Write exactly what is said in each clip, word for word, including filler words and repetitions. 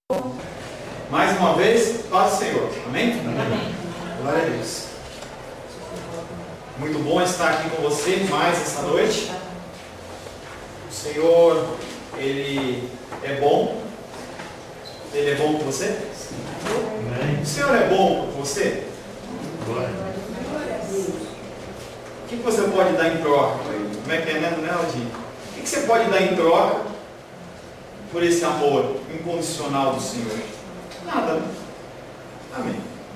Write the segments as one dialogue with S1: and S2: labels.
S1: Mais uma vez, paz do Senhor. Amém?
S2: Amém.
S1: Glória a Deus. Muito bom estar aqui com você mais essa noite. O Senhor, Ele é bom. Ele é bom com você?
S2: Amém.
S1: O Senhor é bom com você?
S2: Glória.
S1: O que você pode dar em troca? Como é que é, né, Aldinho? O que você pode dar em troca por esse amor incondicional do Senhor? Nada, né? Amém.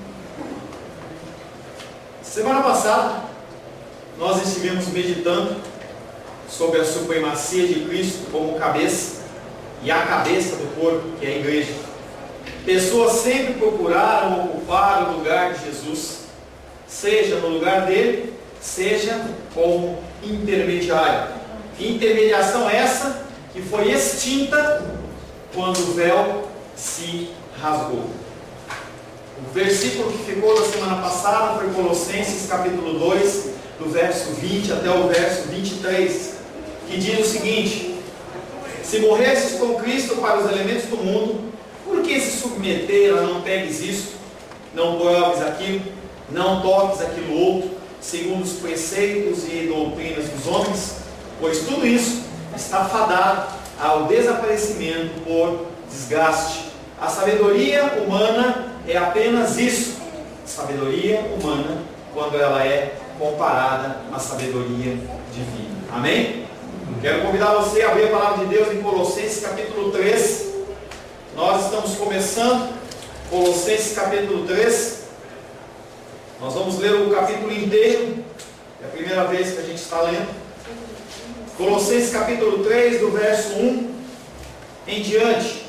S1: Semana passada, nós estivemos meditando sobre a supremacia de Cristo como cabeça e a cabeça do corpo, que é a igreja. Pessoas sempre procuraram ocupar o lugar de Jesus, seja no lugar dele, seja como intermediário. Intermediação essa que foi extinta quando o véu se rasgou. O versículo que ficou da semana passada foi Colossenses capítulo dois, do verso vinte até o verso vinte e três, que diz o seguinte: se morresses com Cristo para os elementos do mundo, por que se submeter a não pegues isto, não proves aquilo, não toques aquilo outro, segundo os preceitos e doutrinas dos homens? Pois tudo isso está fadado ao desaparecimento por desgaste. A sabedoria humana é apenas isso, sabedoria humana, quando ela é comparada à sabedoria divina. Amém? Quero convidar você a abrir a palavra de Deus em Colossenses capítulo três. Nós estamos começando Colossenses capítulo três. Nós vamos ler o capítulo inteiro. É a primeira vez que a gente está lendo. Colossenses capítulo três, do verso um em diante.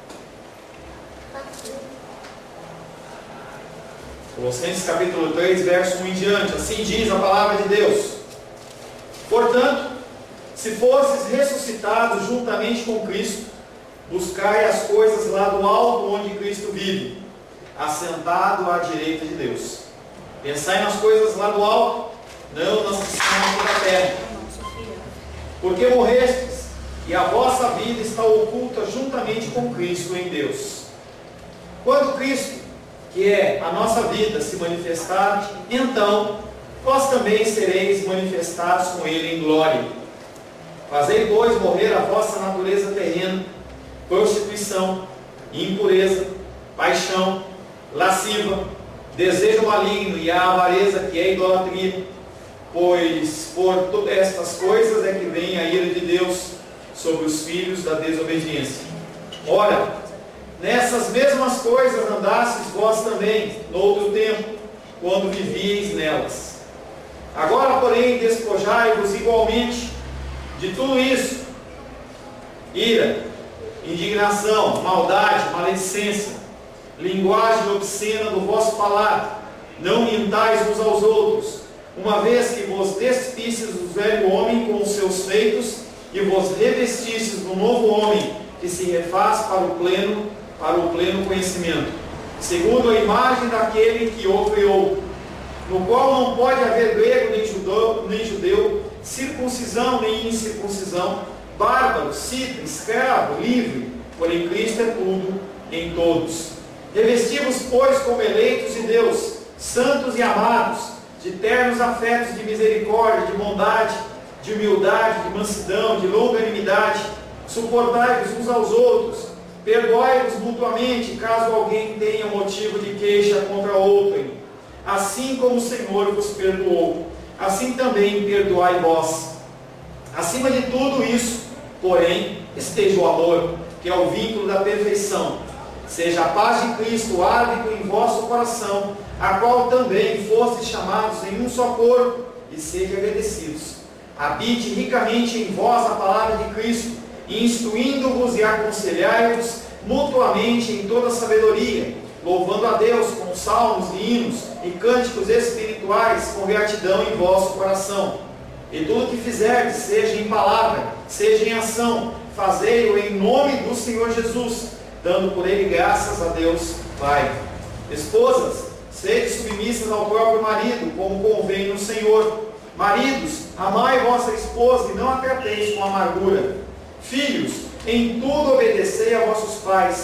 S1: Colossenses capítulo três, verso um em diante. Assim diz a palavra de Deus: portanto, se fosses ressuscitados juntamente com Cristo, buscai as coisas lá do alto onde Cristo vive, assentado à direita de Deus. Pensai nas coisas lá do alto, não nas que são aqui da terra. Porque morrestes, e a vossa vida está oculta juntamente com Cristo em Deus. Quando Cristo, que é a nossa vida, se manifestar, então vós também sereis manifestados com Ele em glória. Fazei, pois, morrer a vossa natureza terrena, prostituição, impureza, paixão, lasciva, desejo maligno e a avareza, que é idolatria, pois por todas estas coisas é que vem a ira de Deus sobre os filhos da desobediência. Ora, nessas mesmas coisas andastes vós também, no outro tempo, quando vivíeis nelas. Agora, porém, despojai-vos igualmente de tudo isso: ira, indignação, maldade, maledicência, linguagem obscena do vosso falar. Não mintais uns aos outros, uma vez que vos despistes do velho homem com os seus feitos, e vos revestistes do novo homem, que se refaz para o pleno, para o pleno conhecimento, segundo a imagem daquele que o criou, no qual não pode haver grego nem judeu, nem judeu, circuncisão nem incircuncisão, bárbaro, cita, escravo, livre, porém Cristo é tudo em todos. Revesti-vos, pois, como eleitos de Deus, santos e amados, de ternos afetos de misericórdia, de bondade, de humildade, de mansidão, de longanimidade. Suportai-vos uns aos outros, perdoai-vos mutuamente, caso alguém tenha motivo de queixa contra outrem. Assim como o Senhor vos perdoou, assim também perdoai vós. Acima de tudo isso, porém, esteja o amor, que é o vínculo da perfeição. Seja a paz de Cristo árbitro em vosso coração, a qual também fostes chamados em um só corpo, e sede agradecidos. Habite ricamente em vós a palavra de Cristo, instruindo-vos e aconselhai-vos mutuamente em toda sabedoria, louvando a Deus com salmos e hinos e cânticos espirituais com gratidão em vosso coração. E tudo que fizerdes, seja em palavra, seja em ação, fazei-o em nome do Senhor Jesus, dando por ele graças a Deus Pai. Esposas, sede submissas ao próprio marido, como convém no Senhor. Maridos, amai vossa esposa e não a trateis com amargura. Filhos, em tudo obedecei a vossos pais,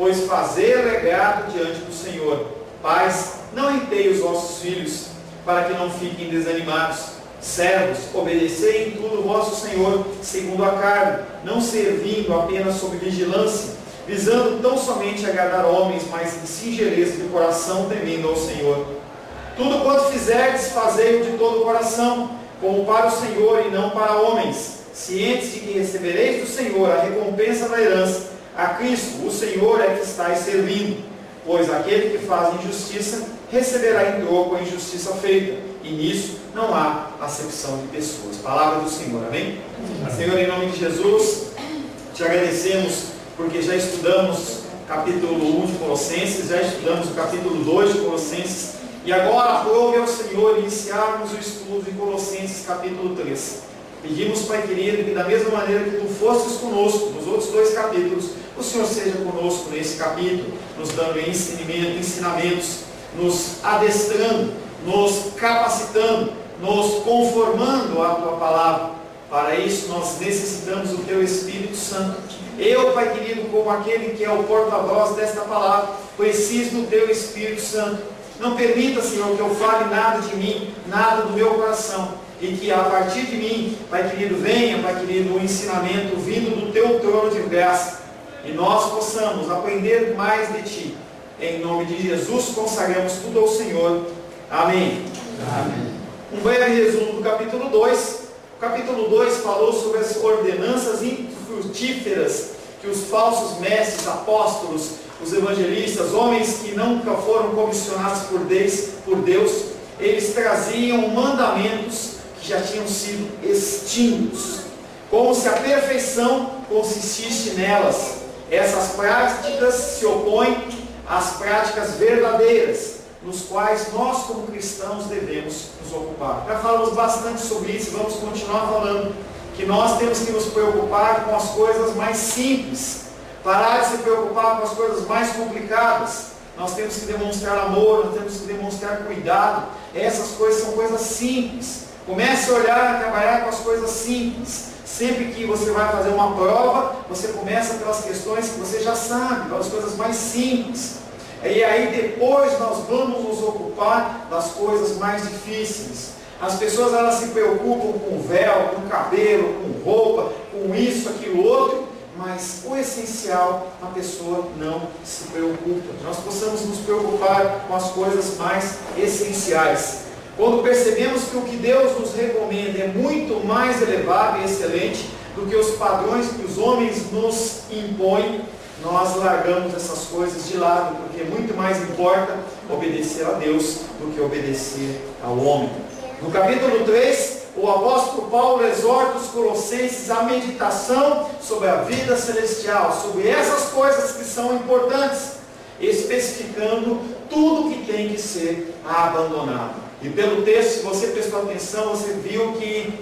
S1: pois fazer é grato diante do Senhor. Pais, não irritei os vossos filhos, para que não fiquem desanimados. Servos, obedecei em tudo o vosso Senhor, segundo a carne, não servindo apenas sob vigilância, visando tão somente agradar homens, mas em singeleza de coração, temendo ao Senhor. Tudo quanto fizerdes, fazei-o de todo o coração, como para o Senhor e não para homens, cientes de que recebereis do Senhor a recompensa da herança. A Cristo, o Senhor, é que estáis servindo. Pois aquele que faz injustiça, receberá em troco a injustiça feita, e nisso não há acepção de pessoas. Palavra do Senhor, amém? Amém. Senhor, em nome de Jesus, te agradecemos, porque já estudamos capítulo um de Colossenses, já estudamos o capítulo dois de Colossenses, e agora aprove ao Senhor iniciarmos o estudo de Colossenses capítulo três. Pedimos, Pai querido, que da mesma maneira que Tu fostes conosco nos outros dois capítulos, o Senhor seja conosco nesse capítulo, nos dando ensinamento, ensinamentos, nos adestrando, nos capacitando, nos conformando à Tua palavra. Para isso nós necessitamos do Teu Espírito Santo. Eu, Pai querido, como aquele que é o porta-voz desta palavra, preciso do Teu Espírito Santo. Não permita, Senhor, que eu fale nada de mim, nada do meu coração, e que a partir de mim, Pai querido, venha, Pai querido, o ensinamento vindo do Teu trono de graça, e nós possamos aprender mais de Ti. Em nome de Jesus, consagramos tudo ao Senhor. Amém. Amém. Um breve resumo do capítulo dois. O capítulo dois falou sobre as ordenanças infrutíferas que os falsos mestres, apóstolos, os evangelistas, homens que nunca foram comissionados por Deus, por Deus, eles traziam mandamentos que já tinham sido extintos, como se a perfeição consistisse nelas. Essas práticas se opõem às práticas verdadeiras, nos quais nós como cristãos devemos nos ocupar. Já falamos bastante sobre isso, vamos continuar falando, que nós temos que nos preocupar com as coisas mais simples, parar de se preocupar com as coisas mais complicadas. Nós temos que demonstrar amor, nós temos que demonstrar cuidado. Essas coisas são coisas simples. Comece a olhar e trabalhar com as coisas simples. Sempre que você vai fazer uma prova, você começa pelas questões que você já sabe, pelas coisas mais simples. E aí depois nós vamos nos ocupar das coisas mais difíceis. As pessoas, elas se preocupam com véu, com cabelo, com roupa, com isso, aquilo, outro, mas o essencial a pessoa não se preocupa. Nós possamos nos preocupar com as coisas mais essenciais. Quando percebemos que o que Deus nos recomenda é muito mais elevado e excelente do que os padrões que os homens nos impõem, nós largamos essas coisas de lado, porque muito mais importa obedecer a Deus do que obedecer ao homem. No capítulo três, o apóstolo Paulo exorta os colossenses à meditação sobre a vida celestial, sobre essas coisas que são importantes, especificando tudo que tem que ser abandonado. E pelo texto, se você prestou atenção, você viu que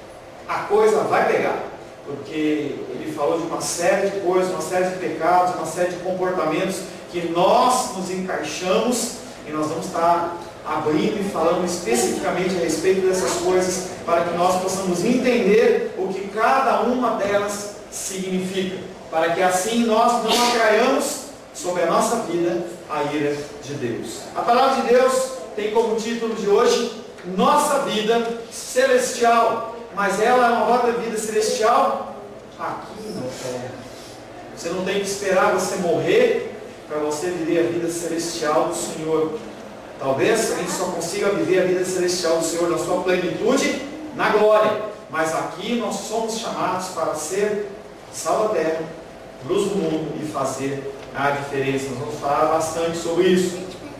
S1: a coisa vai pegar, porque ele falou de uma série de coisas, uma série de pecados, uma série de comportamentos que nós nos encaixamos, e nós vamos estar abrindo e falando especificamente a respeito dessas coisas, para que nós possamos entender o que cada uma delas significa, para que assim nós não atraiamos sobre a nossa vida a ira de Deus. A palavra de Deus tem como título de hoje, Nossa Vida Celestial. Mas ela é uma outra vida celestial aqui na terra. Você não tem que esperar você morrer para você viver a vida celestial do Senhor. Talvez a gente só consiga viver a vida celestial do Senhor na sua plenitude, na glória. Mas aqui nós somos chamados para ser sal da terra, luz do mundo e fazer a diferença. Nós vamos falar bastante sobre isso.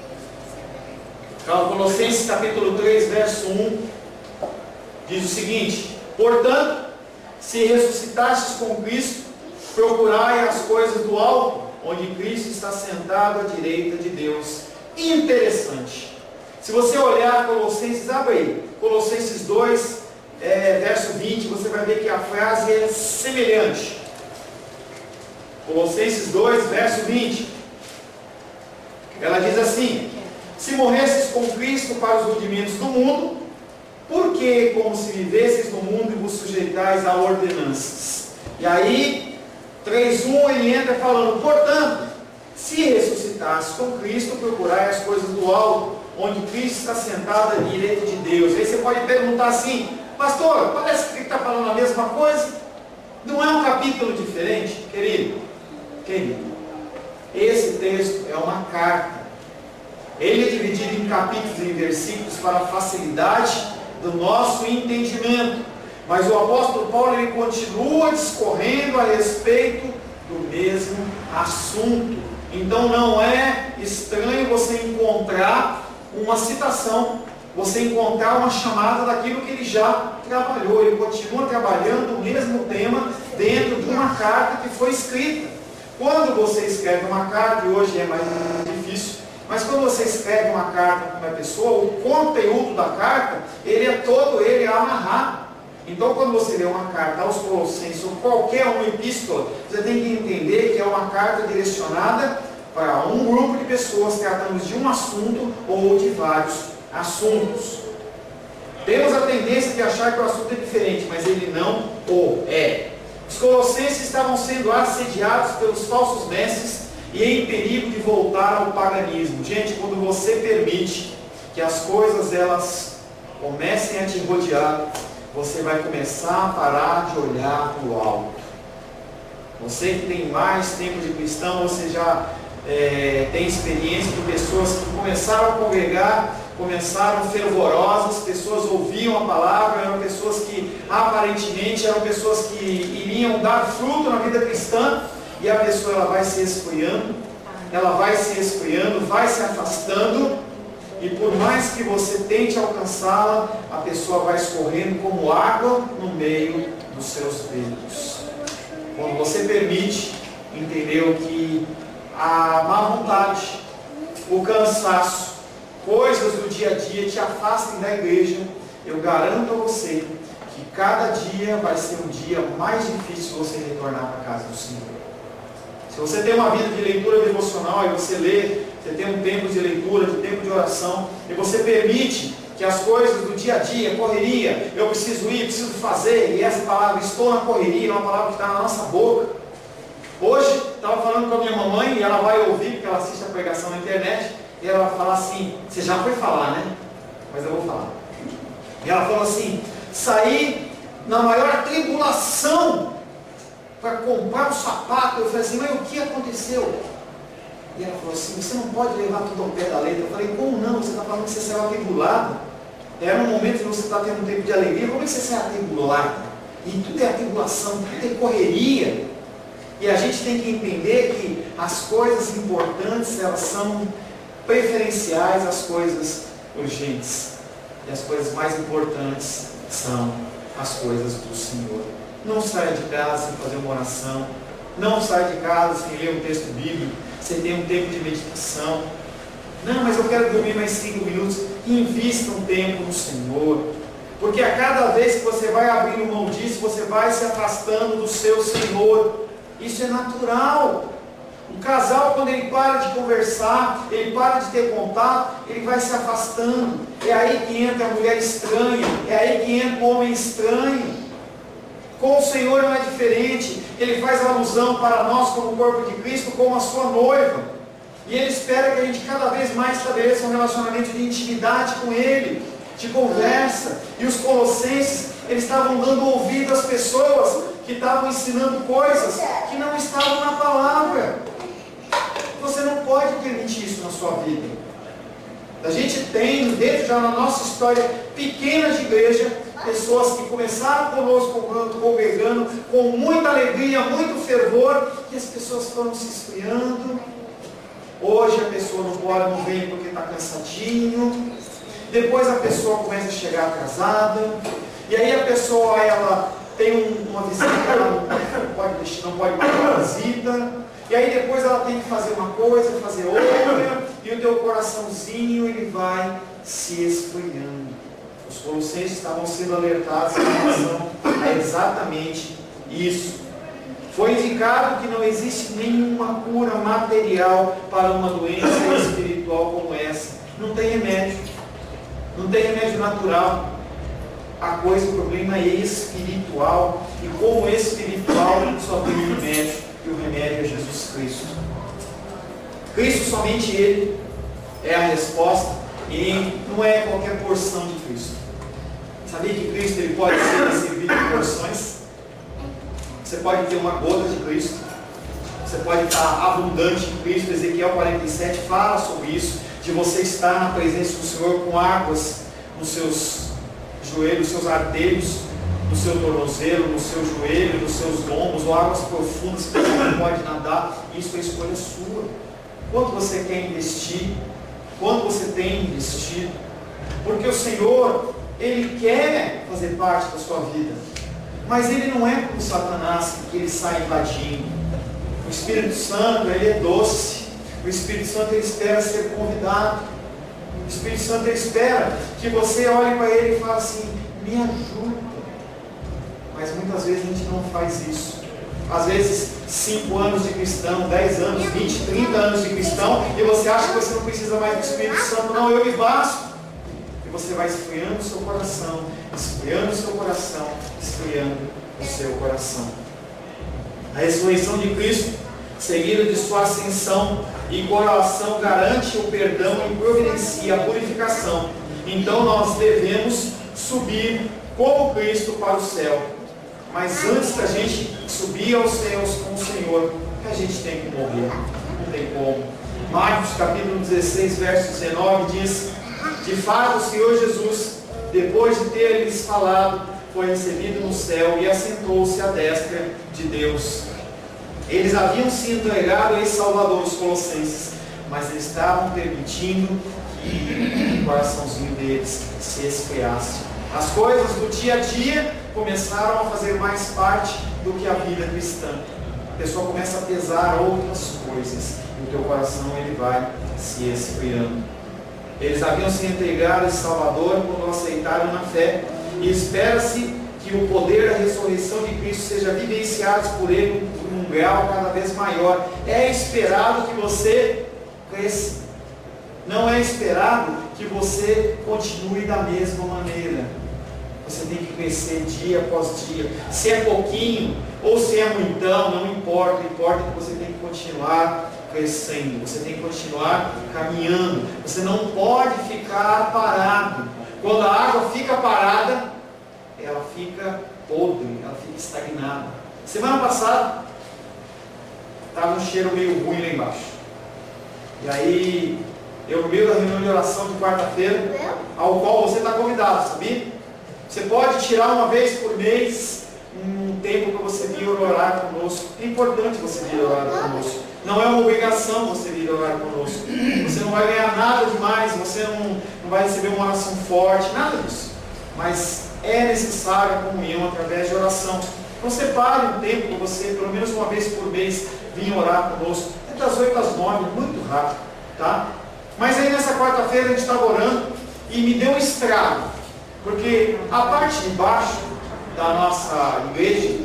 S1: Colossenses capítulo três, verso um, diz o seguinte: portanto, se ressuscitastes com Cristo, procurai as coisas do alto, onde Cristo está sentado à direita de Deus. Interessante. Se você olhar Colossenses, abre aí, Colossenses dois, é, verso vinte, você vai ver que a frase é semelhante. Colossenses dois, verso vinte. Ela diz assim: se morresses com Cristo para os rudimentos do mundo, porque como se vivesseis no mundo e vos sujeitais a ordenanças. E aí, três um, ele entra falando, portanto, Se ressuscitasse com Cristo, procurai as coisas do alto, onde Cristo está sentado à direita de Deus. Aí você pode perguntar assim: pastor, parece que ele está falando a mesma coisa? Não é um capítulo diferente? Querido, querido, esse texto é uma carta. Ele é dividido em capítulos e em versículos para a facilidade do nosso entendimento. Mas o apóstolo Paulo, ele continua discorrendo a respeito do mesmo assunto. Então não é estranho você encontrar uma citação, você encontrar uma chamada daquilo que ele já trabalhou. Ele continua trabalhando o mesmo tema dentro de uma carta que foi escrita. Quando você escreve uma carta, e hoje é mais difícil, mas quando você escreve uma carta para uma pessoa, o conteúdo da carta, ele é todo ele amarrado. Então, quando você lê uma carta aos Colossenses, ou qualquer uma epístola, você tem que entender que é uma carta direcionada para um grupo de pessoas tratando de um assunto ou de vários assuntos. Temos a tendência de achar que o assunto é diferente, mas ele não o é. Os Colossenses estavam sendo assediados pelos falsos mestres e em perigo de voltar ao paganismo. Gente, quando você permite que as coisas elas comecem a te rodear, você vai começar a parar de olhar para o alto. Você que tem mais tempo de cristão, você já é, tem experiência de pessoas que começaram a congregar, começaram fervorosas, pessoas ouviam a palavra, eram pessoas que aparentemente eram pessoas que iriam dar fruto na vida cristã, e a pessoa ela vai se esfriando, ela vai se esfriando, vai se afastando, e por mais que você tente alcançá-la, a pessoa vai escorrendo como água no meio dos seus dedos. Quando você permite, entendeu, que a má vontade, o cansaço, coisas do dia a dia te afastem da igreja, eu garanto a você que cada dia vai ser um dia mais difícil você retornar para a casa do Senhor. Se você tem uma vida de leitura devocional e você lê, você tem um tempo de leitura, de tempo de oração, e você permite que as coisas do dia a dia, correria, eu preciso ir, preciso fazer, e essa palavra, estou na correria, é uma palavra que está na nossa boca. Hoje, estava falando com a minha mamãe, e ela vai ouvir, porque ela assiste a pregação na internet, e ela vai falar assim, você já foi falar, né? Mas eu vou falar. E ela falou assim, saí na maior tribulação para comprar um sapato. Eu falei assim, mas o que aconteceu? E ela falou assim, você não pode levar tudo ao pé da letra. Eu falei, como não? Você está falando que você saiu atribulado. Era um momento que você está tendo um tempo de alegria. Como é que você sai atribulado? E tudo é atribulação, tudo é correria. E a gente tem que entender que as coisas importantes, elas são preferenciais às coisas urgentes. E as coisas mais importantes são as coisas do Senhor. Não saia de casa sem fazer uma oração. Não saia de casa sem ler um texto bíblico. Você tem um tempo de meditação. Não, mas eu quero dormir mais cinco minutos. Invista um tempo no Senhor. Porque a cada vez que você vai abrindo mão disso, você vai se afastando do seu Senhor. Isso é natural. Um casal, quando ele para de conversar, ele para de ter contato, ele vai se afastando. É aí que entra a mulher estranha. É aí que entra o homem estranho. Com o Senhor não é diferente. Ele faz alusão para nós como corpo de Cristo, como a sua noiva. E Ele espera que a gente cada vez mais estabeleça um relacionamento de intimidade com Ele, de conversa. E os colossenses, eles estavam dando ouvido às pessoas que estavam ensinando coisas que não estavam na palavra. Você não pode permitir isso na sua vida. A gente tem, dentro já na nossa história pequena de igreja, pessoas que começaram conosco congregando com muita alegria, muito fervor, e as pessoas foram se esfriando. Hoje a pessoa não pode, não vem porque está cansadinho. Depois a pessoa começa a chegar atrasada. E aí a pessoa ela tem um, uma visita, ela não pode, deixar, não pode pagar uma visita. E aí depois ela tem que fazer uma coisa, fazer outra, e o teu coraçãozinho ele vai se esfriando. Os colossenses estavam sendo alertados em relação a exatamente isso. Foi indicado que não existe nenhuma cura material para uma doença espiritual como essa. Não tem remédio. Não tem remédio natural. A coisa, o problema é espiritual. E como espiritual, só tem remédio. E o remédio é Jesus Cristo. Cristo, somente Ele é a resposta, e não é qualquer porção de Cristo. Sabia que Cristo ele pode ser servido em porções? Você pode ter uma gota de Cristo, você pode estar abundante em Cristo. Ezequiel quarenta e sete fala sobre isso, de você estar na presença do Senhor com águas nos seus joelhos, nos seus artelhos, no seu tornozelo, no seu joelho, nos seus lombos, ou águas profundas que você não pode nadar. Isso é escolha sua. Quanto você quer investir? Quanto você tem investido? Porque o Senhor, Ele quer fazer parte da sua vida, mas Ele não é como Satanás, que Ele sai invadindo. O Espírito Santo, Ele é doce. O Espírito Santo, Ele espera ser convidado. O Espírito Santo, Ele espera que você olhe para Ele e fale assim: me ajuda. Mas muitas vezes a gente não faz isso. Às vezes, cinco anos de cristão, dez anos, vinte, trinta anos de cristão, e você acha que você não precisa mais do Espírito Santo. Não, eu me basto. E você vai esfriando o seu coração, esfriando o seu coração, esfriando o seu coração. A ressurreição de Cristo, seguida de sua ascensão e coroação, garante o perdão e providencia a purificação. Então nós devemos subir como Cristo para o céu. Mas antes da gente subir aos céus com o Senhor, a gente tem que morrer. Não tem como. Marcos capítulo dezesseis, verso dezenove diz: de fato, o Senhor Jesus, depois de ter lhes falado, foi recebido no céu e assentou-se à destra de Deus. Eles haviam se entregado a esse Salvador, os colossenses, mas eles estavam permitindo que o coraçãozinho deles se esfriasse. As coisas do dia a dia começaram a fazer mais parte do que a vida cristã. A pessoa começa a pesar outras coisas, e o teu coração ele vai se esfriando. Eles haviam se entregado a esse Salvador quando o aceitaram na fé, e espera-se que o poder da ressurreição de Cristo seja vivenciado por Ele num grau cada vez maior. É esperado que você cresça. Não é esperado que você continue da mesma maneira. Você tem que crescer dia após dia. Se é pouquinho ou se é muitão, não importa. Importa que você tem que continuar crescendo. Você tem que continuar caminhando. Você não pode ficar parado. Quando a água fica parada, ela fica podre, ela fica estagnada. Semana passada, estava um cheiro meio ruim lá embaixo. E aí, eu no meio da reunião de oração de quarta-feira, ao qual você está convidado, sabia? Você pode tirar uma vez por mês um tempo para você vir orar conosco. É importante você vir orar conosco. Não é uma obrigação você vir orar conosco. Você não vai ganhar nada demais, você não, não vai receber uma oração forte, nada disso. Mas é necessária a comunhão através de oração. Então separe um tempo para você, pelo menos uma vez por mês, vir orar conosco. É das oito às nove, muito rápido, tá? Mas aí nessa quarta-feira a gente estava orando e me deu um estrago. Porque a parte de baixo da nossa igreja,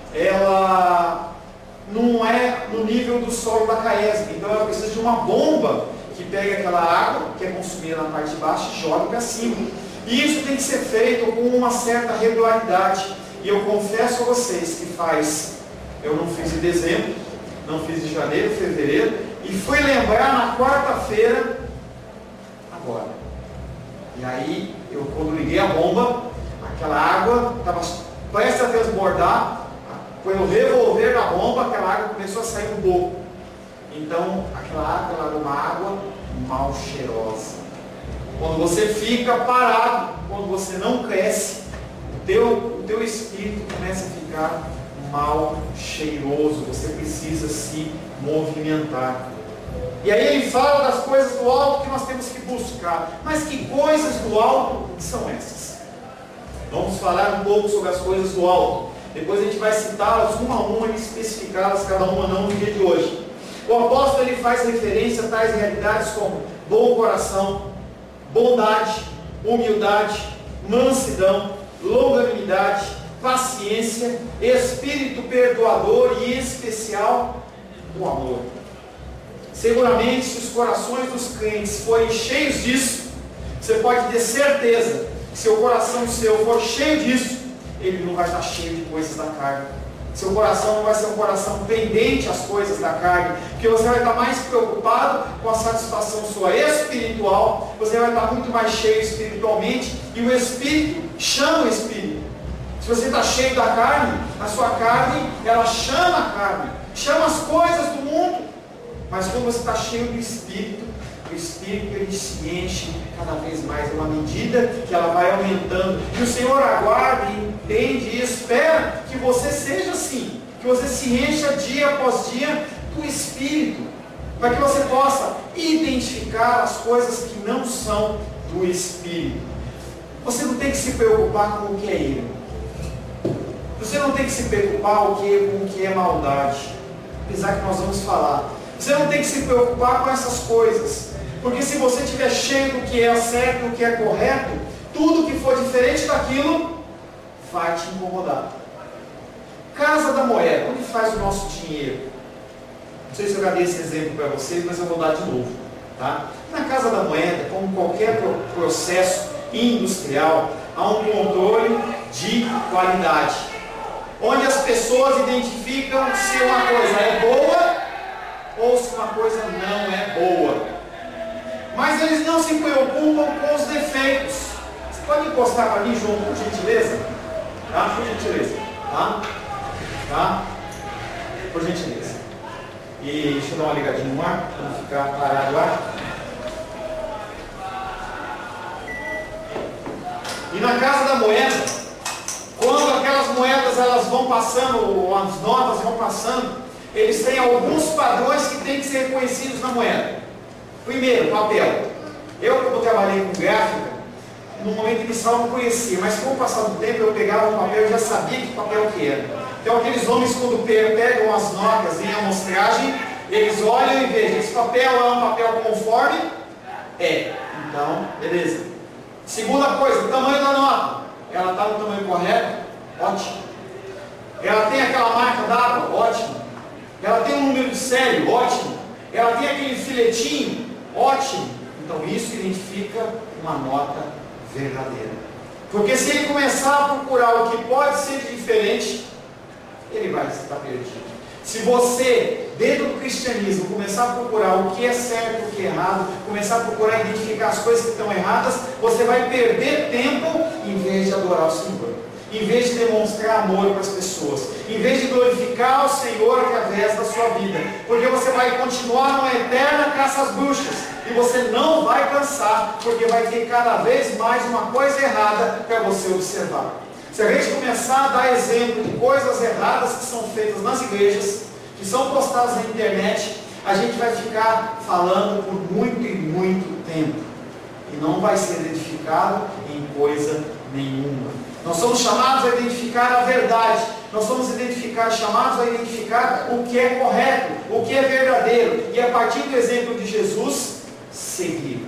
S1: ela não é no nível do solo da Caesb. Então ela precisa de uma bomba que pega aquela água que é consumida na parte de baixo e joga para cima. E isso tem que ser feito com uma certa regularidade. E eu confesso a vocês que faz, eu não fiz em dezembro, não fiz em janeiro, fevereiro, e fui lembrar na quarta-feira, agora. E aí, eu quando liguei a bomba, aquela água estava prestes a transbordar, foi o revolver da bomba, aquela água começou a sair um pouco. Então, aquela água era uma água mal cheirosa. Quando você fica parado, quando você não cresce, o teu, o teu espírito começa a ficar mal cheiroso. Você precisa se movimentar. E aí ele fala das coisas do alto que nós temos que buscar. Mas que coisas do alto são essas? Vamos falar um pouco sobre as coisas do alto. Depois a gente vai citá-las uma a uma e especificá-las cada uma não no dia de hoje. O apóstolo ele faz referência a tais realidades como bom coração, bondade, humildade, mansidão, longanimidade, paciência, espírito perdoador e, em especial, o amor. Seguramente, se os corações dos crentes forem cheios disso, você pode ter certeza que se o coração seu for cheio disso, ele não vai estar cheio de coisas da carne. Seu coração não vai ser um coração pendente às coisas da carne, porque você vai estar mais preocupado com a satisfação sua espiritual, você vai estar muito mais cheio espiritualmente, e o Espírito chama o Espírito. Se você está cheio da carne, a sua carne, ela chama a carne, chama as coisas do mundo, mas quando você está cheio do Espírito, o Espírito ele se enche cada vez mais, é uma medida que ela vai aumentando, e o Senhor aguarda e entende e espera que você seja assim, que você se encha dia após dia do Espírito, para que você possa identificar as coisas que não são do Espírito. Você não tem que se preocupar com o que é erro, você não tem que se preocupar com o que é maldade, apesar que nós vamos falar. Você não tem que se preocupar com essas coisas, porque se você estiver cheio do que é certo, do que é correto, tudo que for diferente daquilo vai te incomodar. Casa da moeda, onde faz o nosso dinheiro? Não sei se eu já dei esse exemplo para vocês, mas eu vou dar de novo. Tá? Na casa da moeda, como qualquer processo industrial, há um controle de qualidade, onde as pessoas identificam se uma coisa é boa ou se uma coisa não é boa. Mas eles não se preocupam com os defeitos. Você pode encostar para mim, João, por gentileza? Tá? Por gentileza. Tá? Tá? Por gentileza. E deixa eu dar uma ligadinha no ar, para não ficar parado lá. E na casa da moeda, quando aquelas moedas elas vão passando, as notas vão passando, eles têm alguns padrões que têm que ser reconhecidos na moeda. Primeiro, papel. Eu, quando trabalhei com gráfica, no momento inicial não conhecia, mas com o passar do tempo eu pegava o papel e já sabia que papel que era. Então aqueles homens, quando pegam as notas em amostragem, eles olham e vejam, esse papel é um papel conforme? É. Então, beleza. Segunda coisa, o tamanho da nota. Ela está no tamanho correto? Ótimo. Ela tem aquela marca d'água? Ótimo. Ela tem um número de série? Ótimo. Ela tem aquele filetinho? Ótimo. Então isso identifica uma nota verdadeira. Porque se ele começar a procurar o que pode ser diferente, ele vai estar perdido. Se você, dentro do cristianismo, começar a procurar o que é certo e o que é errado, começar a procurar identificar as coisas que estão erradas, você vai perder tempo em vez de adorar o Senhor, em vez de demonstrar amor para as pessoas, em vez de glorificar o Senhor através da sua vida, porque você vai continuar numa eterna caça às bruxas, e você não vai cansar, porque vai ter cada vez mais uma coisa errada para você observar. Se a gente começar a dar exemplo de coisas erradas que são feitas nas igrejas, que são postadas na internet, a gente vai ficar falando por muito e muito tempo, e não vai ser edificado em coisa nenhuma. Nós somos chamados a identificar a verdade, nós somos identificar, chamados a identificar o que é correto, o que é verdadeiro, e a partir do exemplo de Jesus, seguir.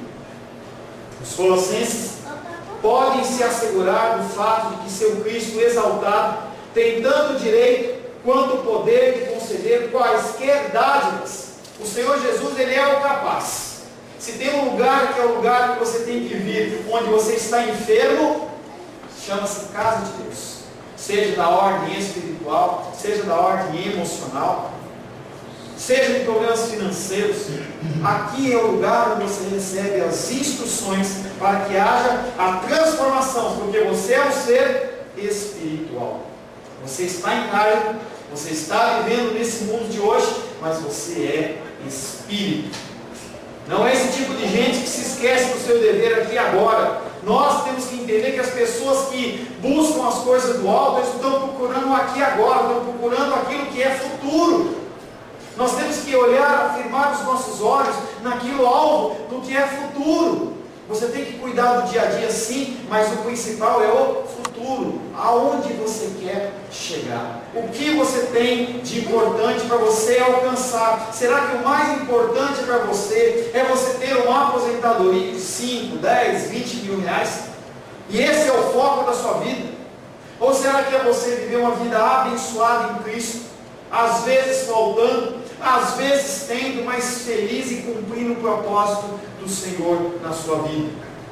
S1: Os colossenses podem se assegurar do fato de que seu Cristo exaltado tem tanto direito quanto o poder de conceder quaisquer dádivas. O Senhor Jesus, Ele é o capaz. Se tem um lugar que é o lugar que você tem que vir, onde você está enfermo, chama-se casa de Deus. Seja da ordem espiritual, seja da ordem emocional, seja de problemas financeiros, aqui é o lugar onde você recebe as instruções para que haja a transformação, porque você é um ser espiritual. Você está em carne, você está vivendo nesse mundo de hoje, mas você é espírito. Não é esse tipo de gente que se esquece do seu dever aqui e agora. Nós temos que entender que as pessoas que buscam as coisas do alto, eles estão procurando aqui e agora, estão procurando aquilo que é futuro. Nós temos que olhar, afirmar os nossos olhos naquilo alvo, no que é futuro. Você tem que cuidar do dia a dia sim, mas o principal é o futuro. Aonde você quer chegar? O que você tem de importante para você alcançar? Será que o mais importante para você é você ter uma aposentadoria de cinco, dez, vinte mil reais? E esse é o foco da sua vida? Ou será que é você viver uma vida abençoada em Cristo? Às vezes faltando, às vezes tendo, mas feliz e cumprindo o propósito do Senhor na sua vida.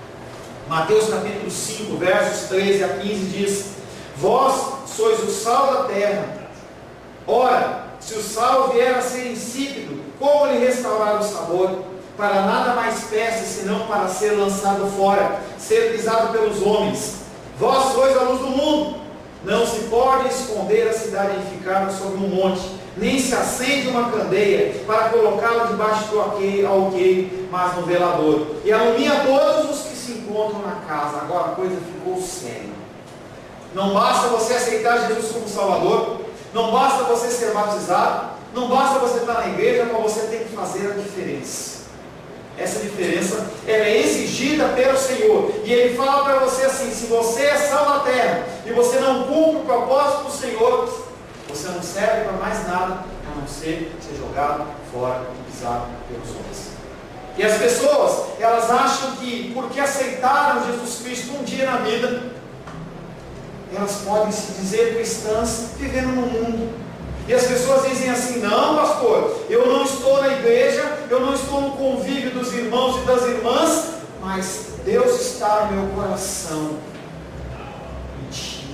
S1: Mateus capítulo cinco, versos treze a quinze diz: Vós sois o sal da terra, Ora, se o sal vier a ser insípido, como lhe restaurar o sabor? Para nada mais peça, senão para ser lançado fora, ser pisado pelos homens. Vós sois a luz do mundo. Não se pode esconder a cidade edificada sobre um monte, nem se acende uma candeia para colocá-la debaixo do alqueire, mas no velador, e alumia todos os que se encontram na casa. Agora a coisa ficou séria. Não basta você aceitar Jesus como Salvador, não basta você ser batizado, não basta você estar na igreja, mas você tem que fazer a diferença. Essa diferença ela é exigida pelo Senhor. E Ele fala para você assim: se você é sal da terra e você não cumpre o propósito do Senhor, você não serve para mais nada a não ser ser jogado fora e pisado pelos homens. E as pessoas, elas acham que porque aceitaram Jesus Cristo um dia na vida, elas podem se dizer cristãs vivendo no mundo. E as pessoas dizem assim: não, pastor, eu não estou na igreja, eu não estou no convívio dos irmãos e das irmãs, mas Deus está no meu coração. Mentira.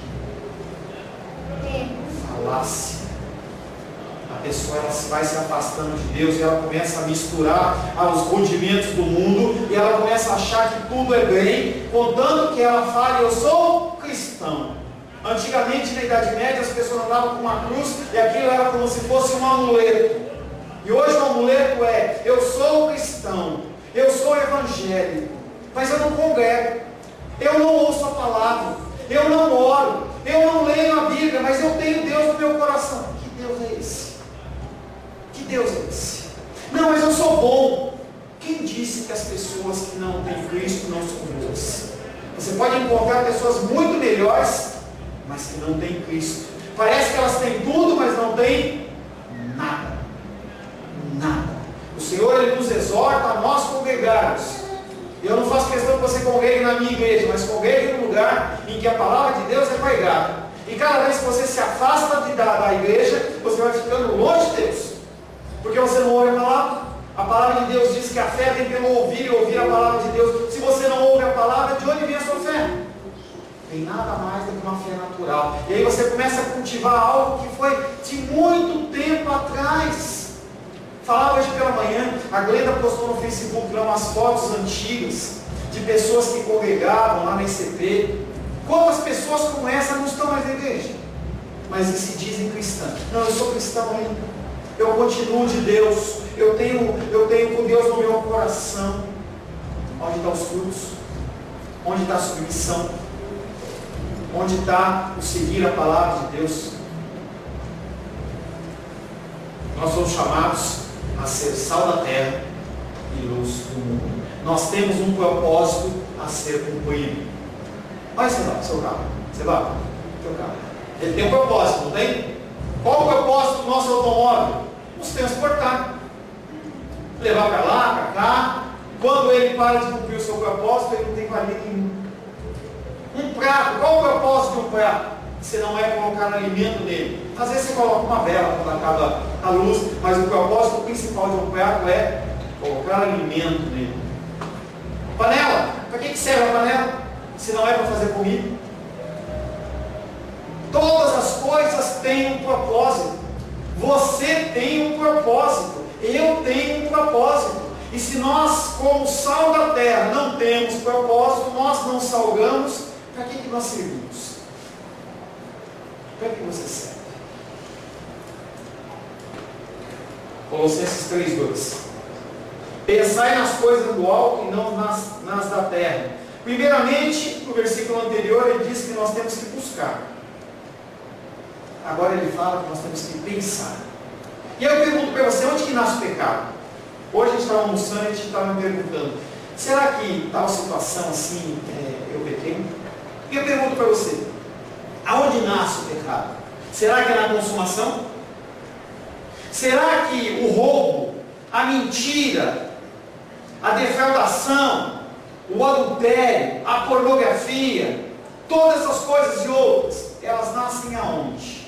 S1: Falácia. A pessoa ela vai se afastando de Deus e ela começa a misturar os rudimentos do mundo e ela começa a achar que tudo é bem, contanto que ela fale: eu sou cristão. Antigamente, na Idade Média, as pessoas andavam com uma cruz e aquilo era como se fosse um amuleto. E hoje o amuleto é: eu sou cristão, eu sou evangélico, mas eu não congrego, eu não ouço a palavra, eu não oro, eu não leio a Bíblia, mas eu tenho Deus no meu coração. Que Deus é esse? Que Deus é esse? Não, mas eu sou bom. Quem disse que as pessoas que não têm Cristo não são boas? Você pode encontrar pessoas muito melhores, mas que não têm Cristo. Parece que elas têm tudo, mas não têm nada. Nada. O Senhor Ele nos exorta a nós congregarmos. Eu não faço questão que você congregue na minha igreja, mas congregue num lugar em que a palavra de Deus é pregada. E cada vez que você se afasta de, da, da igreja, você vai ficando longe de Deus. Porque você não ouve a palavra. A palavra de Deus diz que a fé vem pelo ouvir e ouvir a palavra de Deus. Se você não ouve a palavra, de onde vem a sua fé? Tem nada mais do que uma fé natural. E aí você começa a cultivar algo que foi de muito tempo atrás. Falava hoje pela manhã, a Glenda postou no Facebook lá umas fotos antigas de pessoas que congregavam lá na I C P. Quantas pessoas como essa não estão mais na igreja, mas se dizem cristãs? Não, eu sou cristão ainda. Eu continuo de Deus. Eu tenho, eu tenho com Deus no meu coração. Onde estão os frutos? Onde está a submissão? Onde está o seguir a palavra de Deus? Nós somos chamados a ser sal da terra e luz do mundo. Nós temos um propósito a ser cumprido. Olha seu carro, seu carro. Você vai? Seu carro. Ele tem um propósito, não tem? Qual o propósito do nosso automóvel? Nos transportar. Levar para lá, para cá. Quando ele para de cumprir o seu propósito, ele não tem valia nenhum. Um prato, qual o propósito de um prato? Você não é colocar alimento nele. Às vezes você coloca uma vela quando acaba a luz, mas o propósito principal de um prato é colocar alimento nele. Panela, para que serve a panela? Se não é para fazer comida. Todas as coisas têm um propósito. Você tem um propósito. Eu tenho um propósito. E se nós, como sal da terra, não temos propósito, nós não salgamos, para que, que nós servimos? Para que você serve? Colossenses três, dois. Pensai nas coisas do alto e não nas, nas da terra. Primeiramente, no versículo anterior, ele diz que nós temos que buscar. Agora ele fala que nós temos que pensar. E eu pergunto para você, onde que nasce o pecado? Hoje a gente estava almoçando e a gente estava me perguntando, será que tal situação assim, é, eu pequei? E eu pergunto para você, aonde nasce o pecado? Será que é na consumação? Será que o roubo, a mentira, a defraudação, o adultério, a pornografia, todas essas coisas e outras, elas nascem aonde?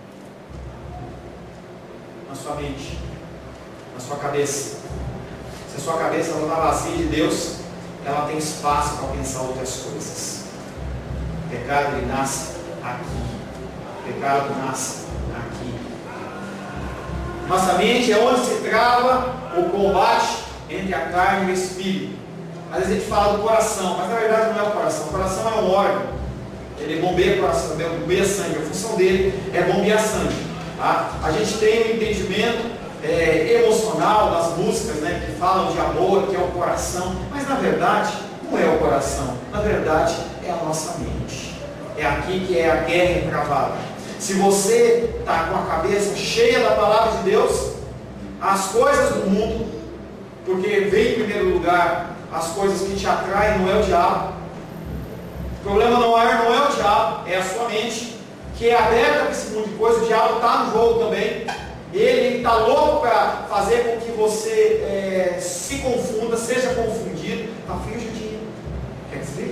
S1: Na sua mente, na sua cabeça. Se a sua cabeça não está vazia de Deus, ela tem espaço para pensar outras coisas. O pecado ele nasce aqui. O pecado nasce aqui. Nossa mente é onde se trava o combate entre a carne e o espírito. Às vezes a gente fala do coração, mas na verdade não é o coração. O coração é um órgão. Ele bombeia o coração, bombeia sangue. A função dele é bombear sangue. Tá? A gente tem um entendimento é, emocional das músicas, né, que falam de amor, que é o coração. Mas na verdade não é o coração. Na verdade é a nossa mente. É aqui que é a guerra travada. Se você está com a cabeça cheia da palavra de Deus, as coisas do mundo, porque vem em primeiro lugar as coisas que te atraem, não é o diabo. O problema não é, não é o diabo, é a sua mente, que é aberta para esse mundo de coisas. O diabo está no jogo também. Ele está louco para fazer com que você é, se confunda, seja confundido. Está frio, Judinho? Quer dizer?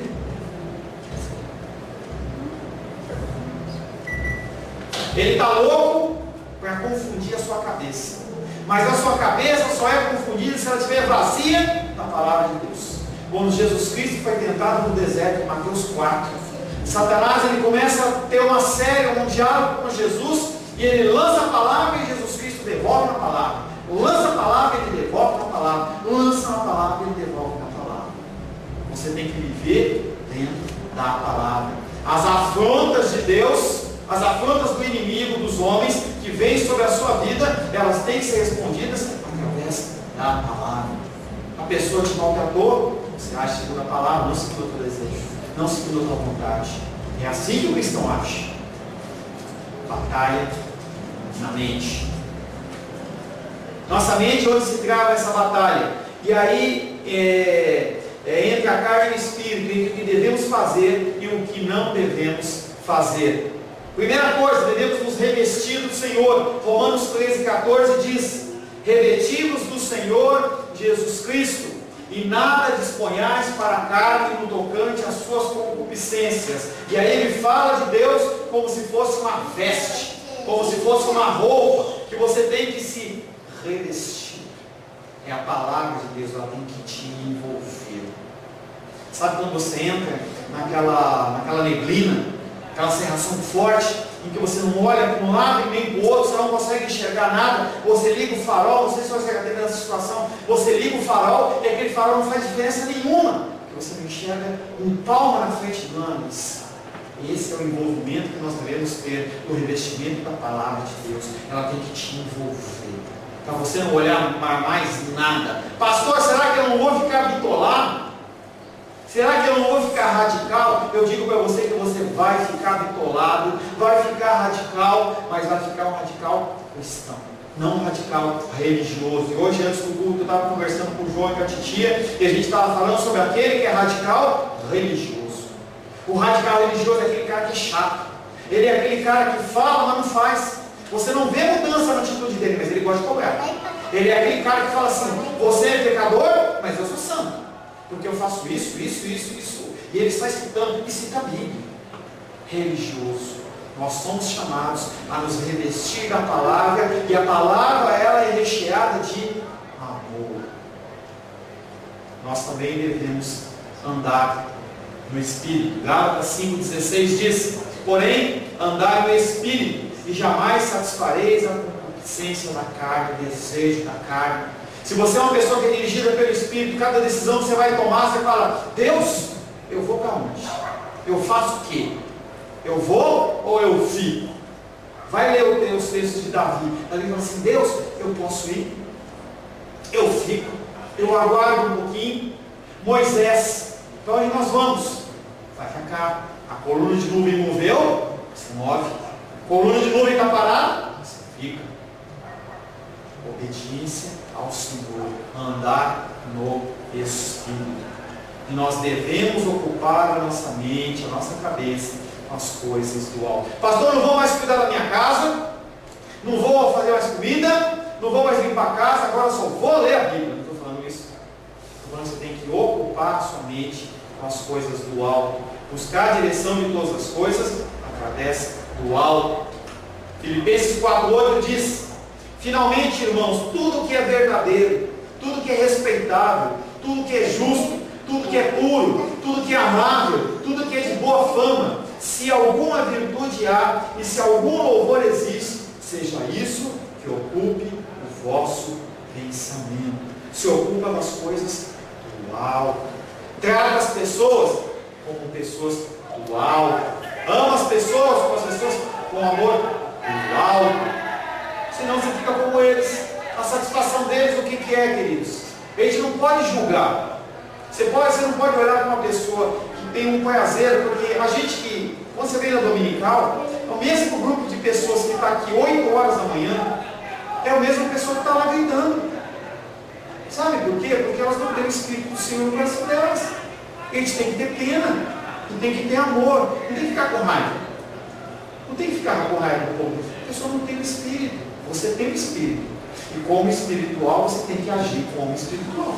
S1: Ele está louco para confundir a sua cabeça. Mas a sua cabeça só é confundida se ela estiver vazia da palavra de Deus. Quando Jesus Cristo foi tentado no deserto, em Mateus quatro, Satanás ele começa a ter uma série, um diálogo com Jesus, e ele lança a palavra e Jesus Cristo devolve a palavra. Lança a palavra e ele devolve a palavra. Lança a palavra e ele devolve a palavra. Você tem que viver dentro da palavra. As afrontas de Deus, as afrontas do inimigo, dos homens, que vêm sobre a sua vida, elas têm que ser respondidas através da palavra. A pessoa te maltratou, você age segundo a palavra, não segundo o teu desejo, não segundo a tua vontade. É assim que o cristão age. Batalha na mente. Nossa mente é onde se trava essa batalha. E aí, é, é entre a carne e o espírito, entre o que devemos fazer e o que não devemos fazer. Primeira coisa, devemos nos revestir do Senhor. Romanos treze, quatorze diz: revestivos do Senhor Jesus Cristo, e nada disponhais para a carne no tocante às suas concupiscências. E aí ele fala de Deus como se fosse uma veste, como se fosse uma roupa que você tem que se revestir. É a palavra de Deus, ela tem que te envolver. Sabe quando você entra naquela, naquela neblina, aquela cerração forte, em que você não olha para um lado e nem para o outro, você não consegue enxergar nada, você liga o farol, não sei se você já teve essa situação, você liga o farol e aquele farol não faz diferença nenhuma, porque você não enxerga um palmo na frente do ânus. Esse é o envolvimento que nós devemos ter, o revestimento da palavra de Deus. Ela tem que te envolver, para você não olhar para mais nada. Pastor, será que eu não vou ficar bitolado? Será que eu não vou ficar radical? Eu digo para você que você vai ficar bitolado, vai ficar radical, mas vai ficar um radical cristão, não um radical religioso. E hoje, antes do culto, eu estava conversando com o João e com a titia, e a gente estava falando sobre aquele que é radical religioso. O radical religioso é aquele cara que é chato. Ele é aquele cara que fala, mas não faz. Você não vê mudança na atitude dele, mas ele gosta de cobrar. Ele é aquele cara que fala assim: você é pecador, mas eu sou santo, porque eu faço isso, isso, isso, isso. E ele está escutando, e cita a Bíblia. Religioso. Nós somos chamados a nos revestir da palavra, e a palavra ela é recheada de amor. Nós também devemos andar no Espírito. Gálatas cinco, dezesseis diz: porém, andai no Espírito, e jamais satisfareis a concupiscência da carne, o desejo da carne. Se você é uma pessoa que é dirigida pelo Espírito, cada decisão que você vai tomar, você fala: Deus, eu vou para onde? Eu faço o quê? Eu vou ou eu fico? Vai ler os textos de Davi. Davi fala assim: Deus, eu posso ir? Eu fico? Eu aguardo um pouquinho? Moisés, para onde nós vamos? Vai para cá. A coluna de nuvem moveu? Você move. A coluna de nuvem está parada? Você fica. Obediência ao Senhor, andar no Espírito. E nós devemos ocupar a nossa mente, a nossa cabeça com as coisas do alto. Pastor, não vou mais cuidar da minha casa, não vou fazer mais comida, não vou mais limpar a casa, agora só vou ler a Bíblia. Não estou falando isso. Estou falando que você tem que ocupar a sua mente com as coisas do alto, buscar a direção de todas as coisas através do alto. Filipenses quatro, oito diz: finalmente, irmãos, tudo que é verdadeiro, tudo que é respeitável, tudo que é justo, tudo que é puro, tudo que é amável, tudo que é de boa fama, se alguma virtude há e se algum louvor existe, seja isso que ocupe pensamento. Se ocupa das coisas do alto. Trata as pessoas como pessoas do alto. Ama as pessoas como as pessoas com amor do alto. Senão você fica como eles. A satisfação deles, o que, que é, queridos? A gente não pode julgar. Você, pode, você não pode olhar para uma pessoa que tem um prazer, porque a gente que, quando você vem na dominical, é o mesmo grupo de pessoas que está aqui oito horas da manhã, é a mesma pessoa que está lá gritando. Sabe por quê? Porque elas não têm o Espírito do Senhor no coração delas. A gente tem que ter pena, tem que ter amor, não tem que ficar com raiva. Não tem que ficar com raiva do povo. A pessoa não tem o Espírito, você tem o Espírito. E como espiritual, você tem que agir como espiritual.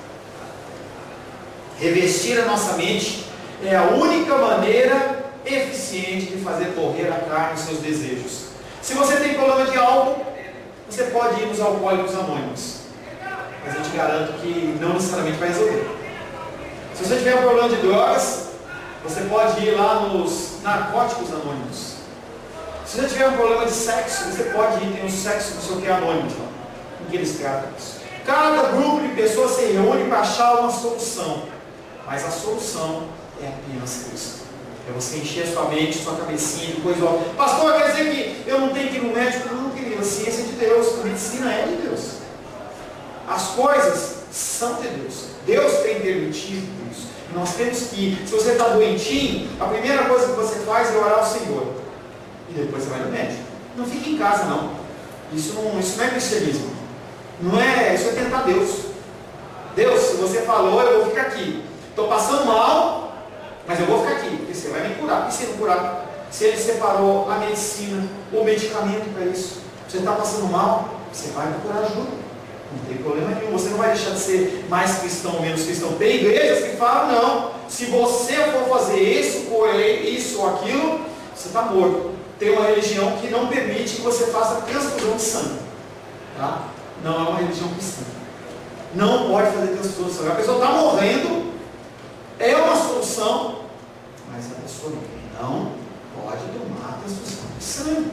S1: Revestir a nossa mente é a única maneira eficiente de fazer morrer a carne e os seus desejos. Se você tem problema de álcool, você pode ir nos alcoólicos anônimos. Mas eu te garanto que não necessariamente vai resolver. Se você tiver um problema de drogas, você pode ir lá nos narcóticos anônimos. Se você tiver um problema de sexo, você pode ir, tem um sexo, não sei o que, anônimo. Com que eles tratam isso. Cada grupo de pessoas se reúne para achar uma solução. Mas a solução é apenas Cristo. É você encher a sua mente, sua cabecinha de coisa. Pastor, quer dizer que eu não tenho que ir no médico? Não, querido. A ciência é de Deus, a medicina é de Deus. As coisas são de Deus. Deus tem permitido isso. E nós temos que ir. Se você está doentinho, a primeira coisa que você faz é orar ao Senhor. E depois você vai no médico. Não fique em casa, não. Isso não, isso não é cristianismo. Não é, isso é tentar Deus. Deus, se você falou, eu vou ficar aqui. Estou passando mal, mas eu vou ficar aqui, porque você vai me curar. E se não curar? Se ele separou a medicina, o medicamento para isso. Você está passando mal, você vai procurar ajuda. Não tem problema nenhum. Você não vai deixar de ser mais cristão ou menos cristão. Tem igrejas que falam, não. Se você for fazer isso, isso ou aquilo, você está morto. Tem uma religião que não permite que você faça transfusão de sangue. Tá? Não é uma religião cristã. Não pode fazer transfusão de sangue. A pessoa está morrendo, é uma solução, mas a pessoa não pode tomar transfusão de sangue.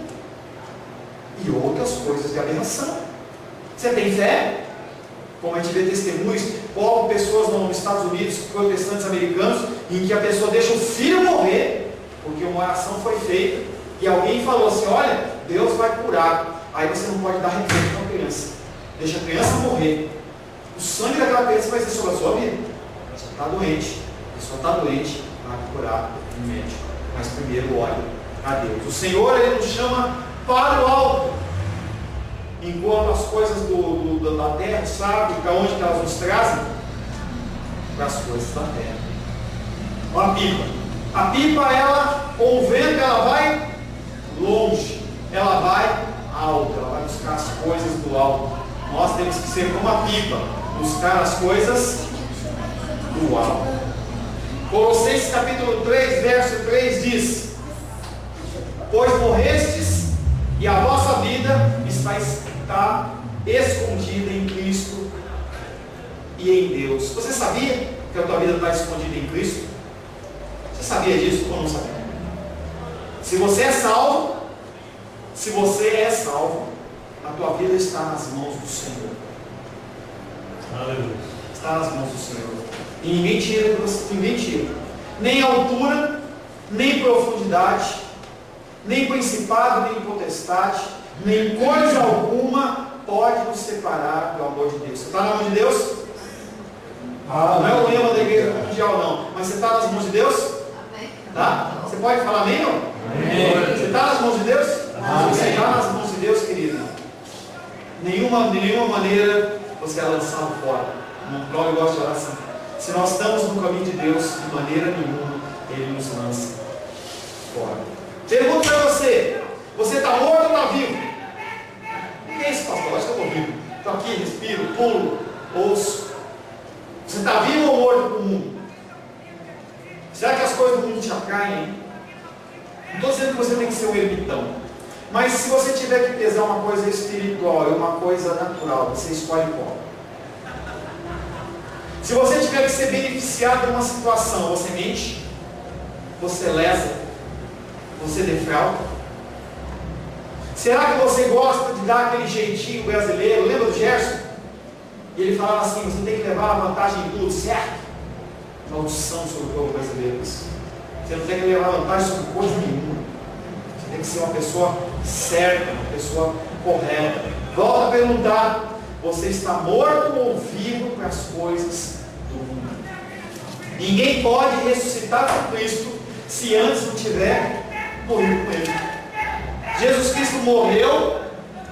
S1: E outras coisas de aberração. Você tem fé? Como a gente vê testemunhos, como pessoas nos Estados Unidos, protestantes americanos, em que a pessoa deixa o filho morrer, porque uma oração foi feita, e alguém falou assim, olha, Deus vai curar. Aí você não pode dar remédio para a criança. Deixa a criança morrer. O sangue daquela criança vai ser sobre a sua vida. A pessoa está doente. A pessoa está doente, vai procurar um médico. Mas primeiro olha a Deus. O Senhor, Ele nos chama para o alto. Enquanto as coisas do, do, da terra, sabe para onde que elas nos trazem? Para as coisas da terra. Uma pipa. A pipa, ela, com o vento, ela vai longe. Ela vai alto. Ela vai buscar as coisas do alto. Nós temos que ser como a pipa. Buscar as coisas do alto. Colossenses capítulo três, verso três diz: pois morrestes e a vossa vida está, está escondida em Cristo e em Deus. Você sabia que a tua vida está escondida em Cristo? Você sabia disso ou não sabia? Se você é salvo, se você é salvo, a tua vida está nas mãos do Senhor.
S2: Aleluia.
S1: Está nas mãos do Senhor. E ninguém tira, ninguém tira. Nem altura, nem profundidade, nem principado, nem potestade, nem coisa alguma pode nos separar do amor de Deus. Você está na mão de Deus? Ah, não é o lema da igreja mundial, não. Mas você está nas mãos de Deus? Tá? Você pode falar amém, não? Amém. Você está nas mãos de Deus? Amém. Você está nas mãos de Deus, querido. Nenhuma, de nenhuma maneira você é lançado fora. Não Paulo gosta de oração. Se nós estamos no caminho de Deus, de maneira nenhuma Ele nos lança fora. Pergunto para você: você está morto ou está vivo? O que é isso, pastor? Acho que eu estou vivo. Estou aqui, respiro, pulo, ouço. Você está vivo ou morto para o mundo? Será que as coisas do mundo te atraem? Não estou dizendo que você tem que ser um ermitão. Mas se você tiver que pesar uma coisa espiritual e uma coisa natural, você escolhe qual? Se você tiver que ser beneficiado de uma situação, você mente? Você lesa? Você defrauda? Será que você gosta de dar aquele jeitinho brasileiro? Lembra do Gerson? E ele falava assim: você tem que levar a vantagem em tudo, certo? Maldição sobre o povo brasileiro. Você não tem que levar vantagem sobre coisa nenhuma. Você tem que ser uma pessoa certa, uma pessoa correta. Volto a perguntar: você está morto ou vivo para as coisas do mundo? Ninguém pode ressuscitar com Cristo se antes não tiver morrido com Ele. Jesus Cristo morreu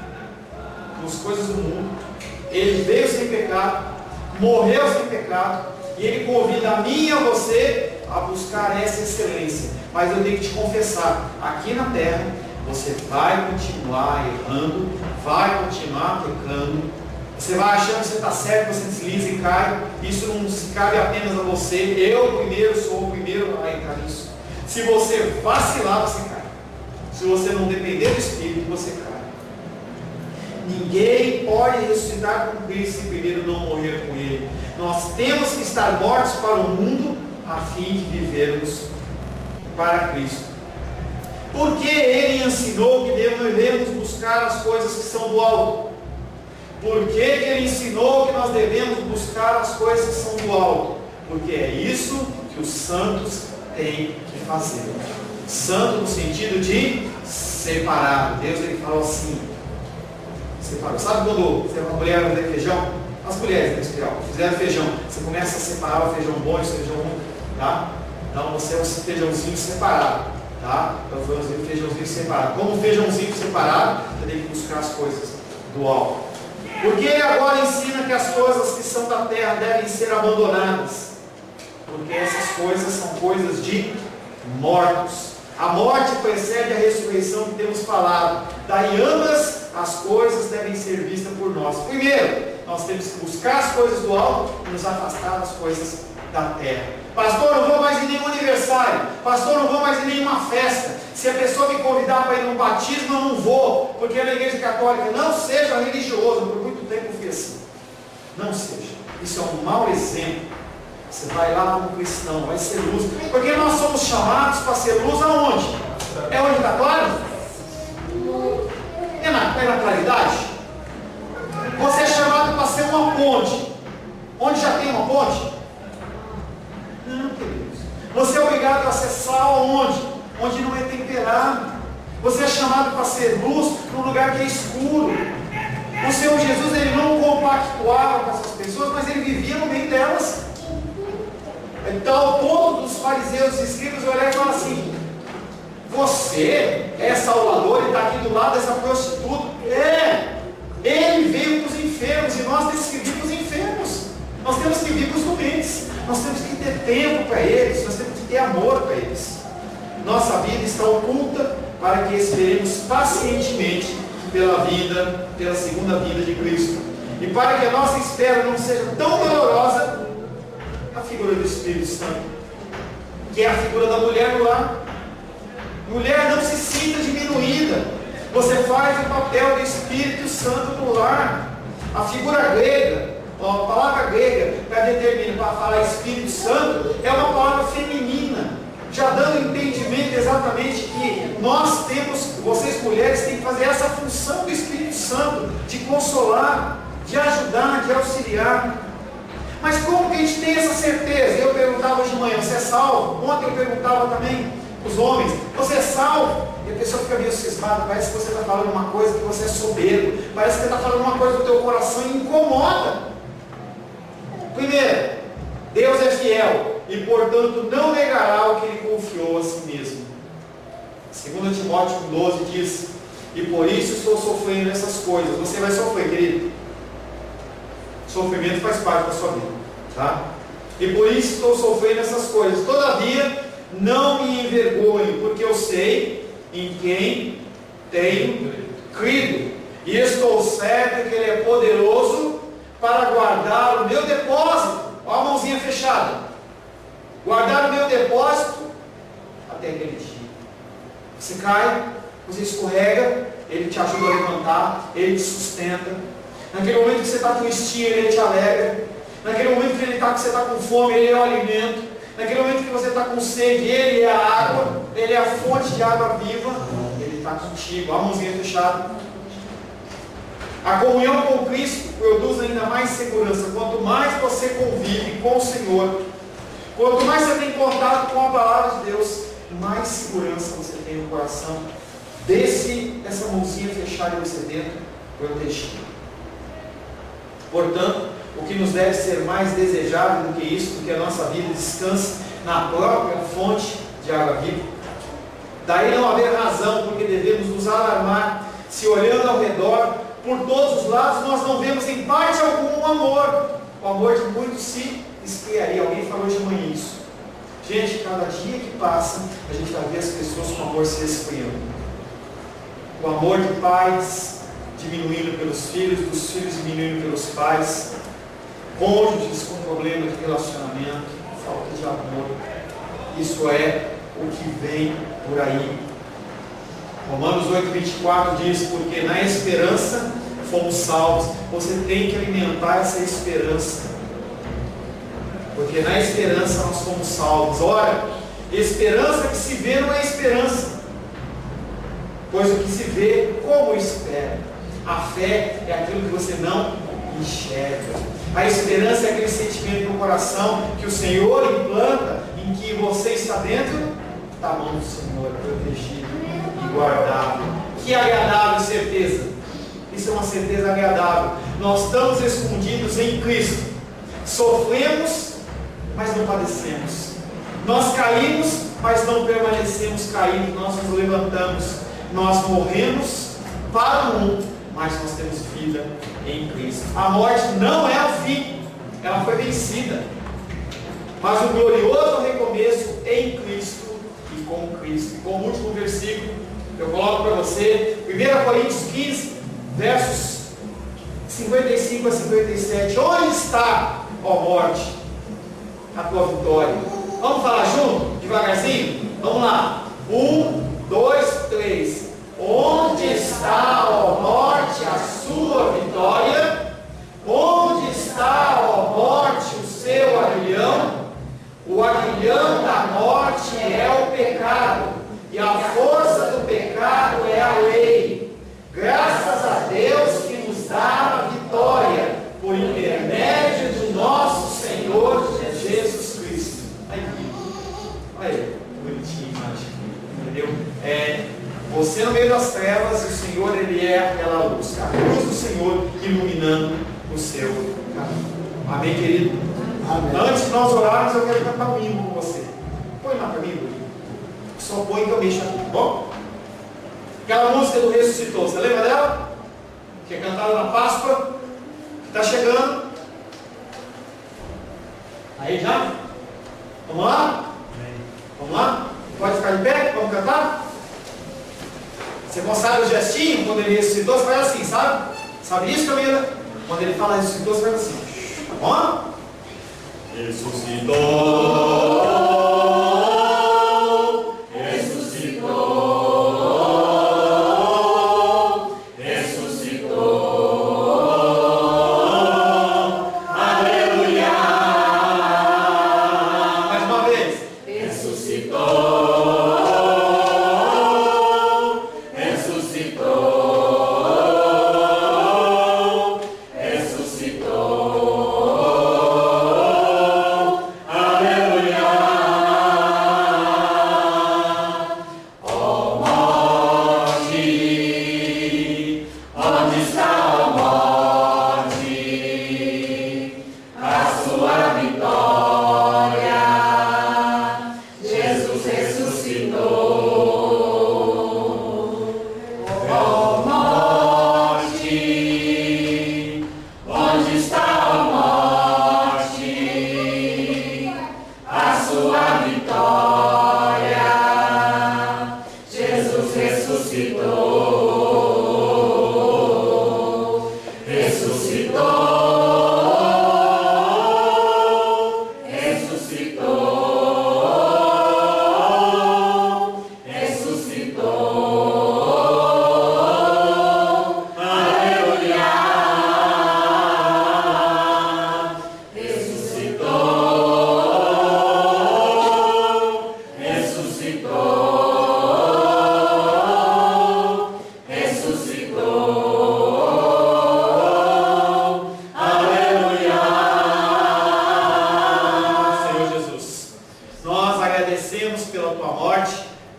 S1: nas coisas do mundo. Ele veio sem pecado, morreu sem pecado, e Ele convida a mim e a você a buscar essa excelência. Mas eu tenho que te confessar, aqui na terra você vai continuar errando, vai continuar pecando. Você vai achando que você está certo, você desliza e cai. Isso não se cabe apenas a você. Eu primeiro sou o primeiro a entrar nisso. Se você vacilar, você cai. Se você não depender do Espírito, você cai. Ninguém pode ressuscitar com Cristo se primeiro não morrer com Ele. Nós temos que estar mortos para o mundo a fim de vivermos para Cristo. Porque Ele ensinou que devemos buscar as coisas que são do alto? Por que que Ele ensinou que nós devemos buscar as coisas que são do alto? Porque é isso que os santos têm que fazer. Santo no sentido de separado. Deus ele falou assim: separou. Sabe quando você é uma mulher vai fazer feijão? As mulheres da industrial fizeram feijão. Você começa a separar o feijão bom e o feijão ruim, tá? Então você é um feijãozinho separado, tá? Então foi um feijãozinho separado. Como um feijãozinho separado, você tem que buscar as coisas do alto. Porque Ele agora ensina que as coisas que são da terra devem ser abandonadas. Porque essas coisas são coisas de mortos. A morte precede a ressurreição que temos falado. Daí ambas as coisas devem ser vistas por nós. Primeiro, nós temos que buscar as coisas do alto e nos afastar das coisas da terra. Pastor, não vou mais em nenhum aniversário. Pastor, não vou mais em nenhuma festa. Se a pessoa me convidar para ir num batismo, eu não vou, porque é na igreja católica. Não seja religioso. Por muito tempo eu fui assim. Não seja. Isso é um mau exemplo. Você vai lá como cristão, vai ser luz. Porque nós somos chamados para ser luz aonde? É onde está claro? É na, é na claridade? Você é chamado para ser uma ponte. Onde já tem uma ponte? Não, queridos. Você é obrigado a ser sal onde? Onde não é temperado. Você é chamado para ser luz num lugar que é escuro. O Senhor Jesus, Ele não compactuava com essas pessoas, mas Ele vivia no meio delas. Então, o ponto dos fariseus e escribas olhar e falar assim: você é salvador e está aqui do lado dessa prostituta. É, Ele veio para os enfermos e nós temos que vir para os enfermos. Nós temos que vir para os doentes. Nós temos que ter tempo para eles. Nós temos que ter amor para eles. Nossa vida está oculta para que esperemos pacientemente pela vida, pela segunda vinda de Cristo. E para que a nossa espera não seja tão dolorosa, a figura do Espírito Santo, que é a figura da mulher no lar. Mulher, não se sinta diminuída. Você faz o papel do Espírito Santo no lar. A figura grega, a palavra grega para determinar, para falar Espírito Santo, é uma palavra feminina, já dando entendimento exatamente que nós temos, vocês mulheres têm que fazer essa função do Espírito Santo, de consolar, de ajudar, de auxiliar. Mas como que a gente tem essa certeza? Eu perguntava hoje de manhã: você é salvo? Ontem eu perguntava também os homens: você é salvo? E a pessoa fica meio cismada, parece que você está falando uma coisa que você é soberbo, parece que você está falando uma coisa do teu coração e incomoda. Primeiro, Deus é fiel e portanto não negará o que Ele confiou a si mesmo. Segundo Timóteo doze diz: e por isso estou sofrendo essas coisas. Você vai sofrer, querido. Sofrimento faz parte da sua vida, tá? E por isso estou sofrendo essas coisas. Todavia, não me envergonho, porque eu sei em quem tenho crido. E estou certo que Ele é poderoso para guardar o meu depósito. Olha a mãozinha fechada. Guardar o meu depósito até aquele dia. Você cai, você escorrega, Ele te ajuda a levantar, Ele te sustenta. Naquele momento que você está tristinho, Ele te alegra. Naquele momento que ele tá, que você está com fome, Ele é o alimento. Naquele momento que você está com sede, Ele é a água. Ele é a fonte de água viva. Ele está contigo. A mãozinha fechada. A comunhão com Cristo produz ainda mais segurança. Quanto mais você convive com o Senhor, quanto mais você tem contato com a palavra de Deus, mais segurança você tem no coração. Desse, dessa mãozinha fechada e você dentro, protegido. Portanto, o que nos deve ser mais desejado do que isso, do que a nossa vida descanse na própria fonte de água viva. Daí não haver razão porque devemos nos alarmar, se olhando ao redor, por todos os lados, nós não vemos em parte algum amor. O amor de muitos se esfriaria. Alguém falou de manhã isso. Gente, cada dia que passa, a gente vai ver as pessoas com amor se esfriando. O amor de pais diminuindo pelos filhos, dos filhos diminuindo pelos pais, cônjuges com problema de relacionamento, falta de amor. Isso é o que vem por aí. Romanos oito, vinte e quatro diz: porque na esperança fomos salvos. Você tem que alimentar essa esperança, porque na esperança nós fomos salvos. Ora, esperança que se vê não é esperança, pois o que se vê, como espera? A fé é aquilo que você não enxerga. A esperança é aquele sentimento no coração que o Senhor implanta, em que você está dentro da mão do Senhor, protegido e guardado. Que agradável certeza! Isso é uma certeza agradável. Nós estamos escondidos em Cristo. Sofremos, mas não padecemos. Nós caímos, mas não permanecemos caídos. Nós nos levantamos. Nós morremos para o mundo, mas nós temos vida em Cristo. A morte não é o fim, ela foi vencida, mas o glorioso recomeço em Cristo e com Cristo. E como último versículo, eu coloco para você, primeira Coríntios quinze, versos cinquenta e cinco a cinquenta e sete. Onde está, ó morte, a tua vitória? Vamos falar junto, devagarzinho? Vamos lá. Um, dois, três. Onde está, ó morte, a sua vitória? Onde está, ó morte, o seu aguilhão? O aguilhão da morte é o pecado, e a força do pecado é a lei. Graças a Deus que nos dá a vitória, por intermédio do nosso Senhor Jesus Cristo. Aí, olha aí, bonitinho, entendeu? É, você no meio das trevas, o Senhor, Ele é aquela luz, a luz do Senhor iluminando o seu caminho. Amém, querido? Amém. Antes de nós orarmos, eu quero cantar um hino com você. Põe lá para mim, Luiz. Só põe que eu mexo aqui, tá bom? Aquela música do Ressuscitou, você lembra dela? Que é cantada na Páscoa, que está chegando. Aí já? Vamos lá? Vamos lá? Pode ficar de pé? Vamos cantar? Você mostrava o gestinho, quando ele ressuscitou, você faz assim, sabe? Sabe isso, Camila? Quando ele fala ressuscitou, você faz assim. Tá bom? Ressuscitou.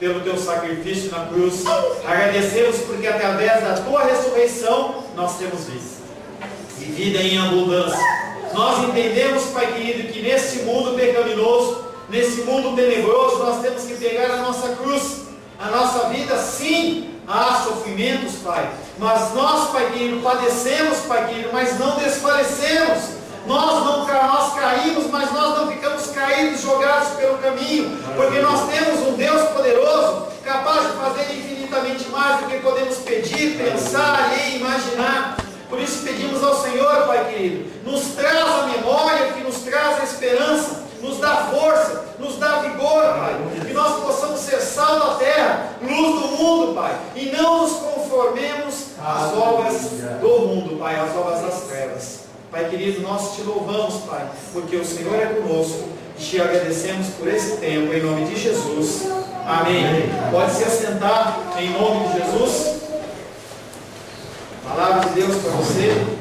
S1: pelo teu sacrifício na cruz. Agradecemos porque através da tua ressurreição nós temos vida. E vida em abundância. Nós entendemos, Pai querido, que nesse mundo pecaminoso, nesse mundo tenebroso, nós temos que pegar a nossa cruz. A nossa vida, sim, há sofrimentos, Pai. Mas nós, Pai querido, padecemos, Pai querido, mas não desfalecemos. Nós não nós caímos, mas nós não ficamos caídos, jogados pelo caminho, porque nós temos um Deus poderoso, capaz de fazer infinitamente mais do que podemos pedir, pensar e imaginar. Por isso pedimos ao Senhor, Pai querido, nos traz a memória, que nos traz a esperança, nos dá força, nos dá vigor, Pai, que nós possamos ser sal da terra, luz do mundo, Pai, e não nos conformemos às obras do mundo, Pai, às obras das trevas. Pai querido, nós te louvamos, Pai, porque o Senhor é conosco e te agradecemos por esse tempo, em nome de Jesus. Amém. Amém. Pode se assentar em nome de Jesus. Palavra de Deus para você.